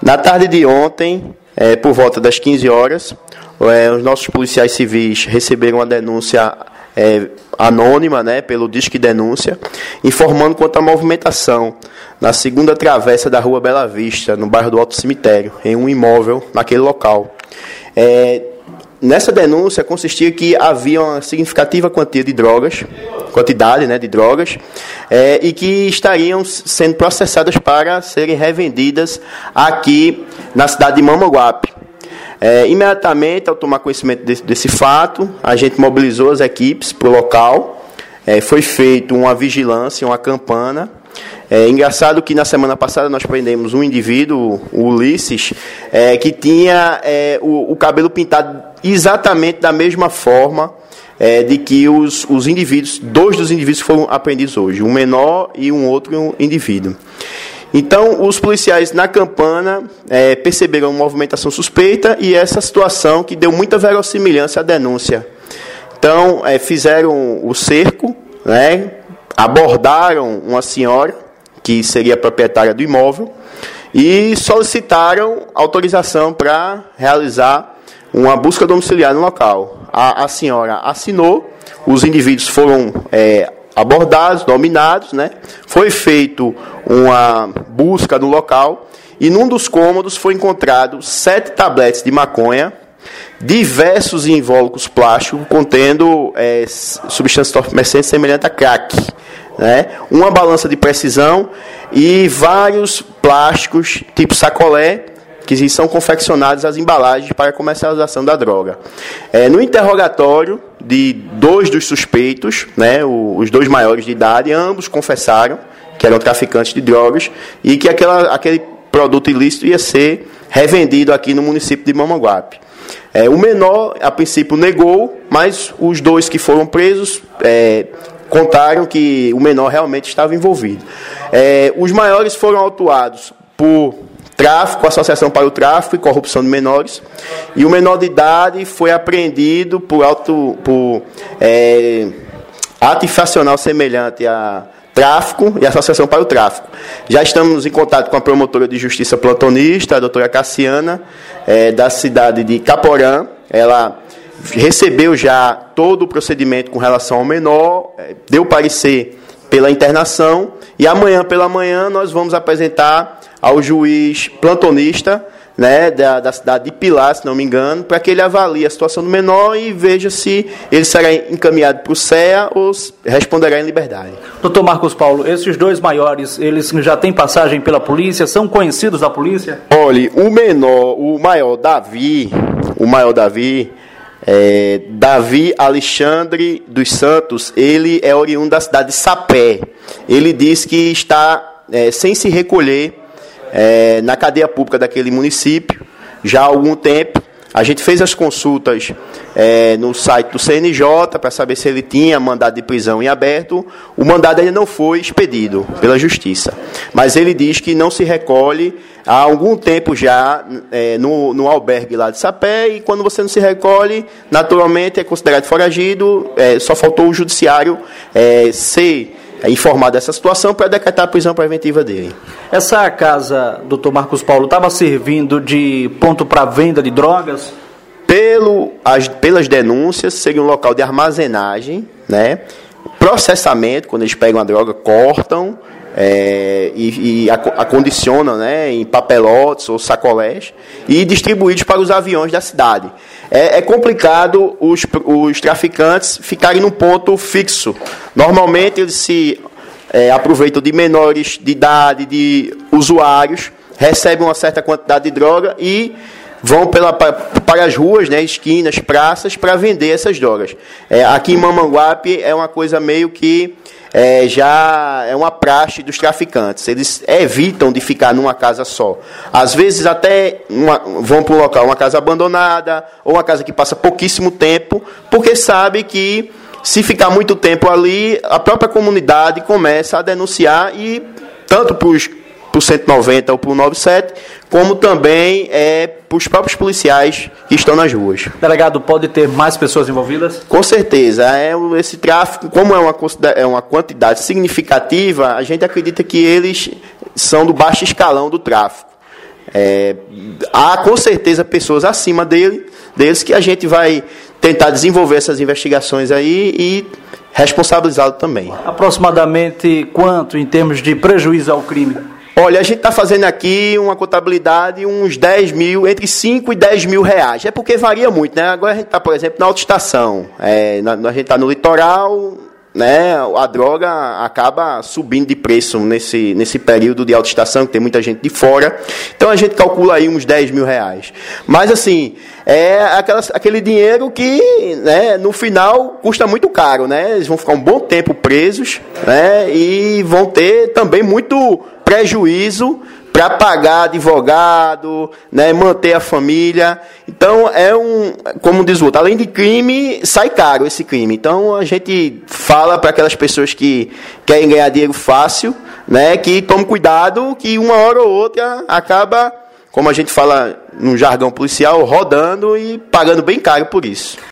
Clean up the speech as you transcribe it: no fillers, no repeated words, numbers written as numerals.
Na tarde de ontem, por volta das 15 horas, os nossos policiais civis receberam uma denúncia anônima, pelo Disque Denúncia, informando quanto à movimentação na segunda travessa da Rua Bela Vista, no bairro do Alto Cemitério, em um imóvel naquele local. Nessa denúncia consistia que havia uma significativa quantidade de drogas, e que estariam sendo processadas para serem revendidas aqui na cidade de Mamanguape. Imediatamente, ao tomar conhecimento desse fato, a gente mobilizou as equipes para o local, foi feita uma vigilância, uma campana. Engraçado que na semana passada nós prendemos um indivíduo, o Ulisses, que tinha o cabelo pintado exatamente da mesma forma de que os indivíduos, dois dos indivíduos foram apreendidos hoje, um menor e um outro indivíduo. Então, os policiais na campana perceberam uma movimentação suspeita e essa situação que deu muita verossimilhança à denúncia. Então, fizeram o cerco, abordaram uma senhora, que seria proprietária do imóvel, e solicitaram autorização para realizar uma busca domiciliar no local. A senhora assinou, os indivíduos foram abordados, dominados, Foi feito uma busca no local e num dos cômodos foi encontrado 7 tabletes de maconha, diversos invólucros plásticos contendo substâncias entorpecentes semelhantes a crack, uma balança de precisão e vários plásticos tipo sacolé que são confeccionados as embalagens para a comercialização da droga. No interrogatório de 2 dos suspeitos, os 2 maiores de idade, ambos confessaram que eram traficantes de drogas e que aquele produto ilícito ia ser revendido aqui no município de Mamanguape. O menor, a princípio, negou, mas os 2 que foram presos contaram que o menor realmente estava envolvido. Os maiores foram autuados por tráfico, associação para o tráfico e corrupção de menores, e o menor de idade foi apreendido por ato infracional semelhante a tráfico e associação para o tráfico. Já estamos em contato com a promotora de justiça plantonista, a doutora Cassiana, da cidade de Caporã. Ela recebeu já todo o procedimento com relação ao menor, deu parecer pela internação, e amanhã pela manhã nós vamos apresentar ao juiz plantonista da cidade de Pilar, se não me engano, para que ele avalie a situação do menor e veja se ele será encaminhado para o CEA ou responderá em liberdade. Doutor Marcos Paulo, esses 2 maiores, eles já têm passagem pela polícia, são conhecidos da polícia? Olha, o maior Davi, Davi Alexandre dos Santos, ele é oriundo da cidade de Sapé. Ele diz que está sem se recolher na cadeia pública daquele município já há algum tempo. A gente fez as consultas no site do CNJ para saber se ele tinha mandado de prisão em aberto. O mandado ainda não foi expedido pela Justiça, mas ele diz que não se recolhe há algum tempo já no albergue lá de Sapé, e quando você não se recolhe, naturalmente é considerado foragido. Só faltou o judiciário ser informado dessa situação para decretar a prisão preventiva dele. Essa casa, doutor Marcos Paulo, estava servindo de ponto para venda de drogas? Pelas denúncias, seria um local de armazenagem, processamento, quando eles pegam a droga, cortam e acondicionam em papelotes ou sacolés e distribuídos para os aviões da cidade. É complicado os traficantes ficarem num ponto fixo. Normalmente eles se aproveitam de menores de idade, de usuários, recebem uma certa quantidade de droga e vão para as ruas, esquinas, praças, para vender essas drogas. Aqui em Mamanguape é uma coisa meio que já é uma praxe dos traficantes. Eles evitam de ficar numa casa só. Às vezes até vão para um local, uma casa abandonada, ou uma casa que passa pouquíssimo tempo, porque sabe que se ficar muito tempo ali, a própria comunidade começa a denunciar, e tanto para o 190 ou para o 97, como também para os próprios policiais que estão nas ruas. Delegado, pode ter mais pessoas envolvidas? Com certeza. Esse tráfico, como é uma quantidade significativa, a gente acredita que eles são do baixo escalão do tráfico. Há com certeza pessoas acima deles que a gente vai tentar desenvolver essas investigações aí e responsabilizá-lo também. Aproximadamente quanto em termos de prejuízo ao crime? Olha, a gente está fazendo aqui uma contabilidade, uns 10 mil, entre 5 e 10 mil reais. É porque varia muito, né? Agora a gente está, por exemplo, na autoestação. A gente está no litoral, né? A droga acaba subindo de preço nesse período de autoestação, que tem muita gente de fora. Então a gente calcula aí uns 10 mil reais. Mas, assim, aquele dinheiro que, né, no final custa muito caro, né? Eles vão ficar um bom tempo presos, né? E vão ter também muito prejuízo para pagar advogado, né, manter a família. Então, como diz o outro, além de crime, sai caro esse crime. Então, a gente fala para aquelas pessoas que querem ganhar dinheiro fácil, né, que tomem cuidado, que uma hora ou outra acaba, como a gente fala no jargão policial, rodando e pagando bem caro por isso.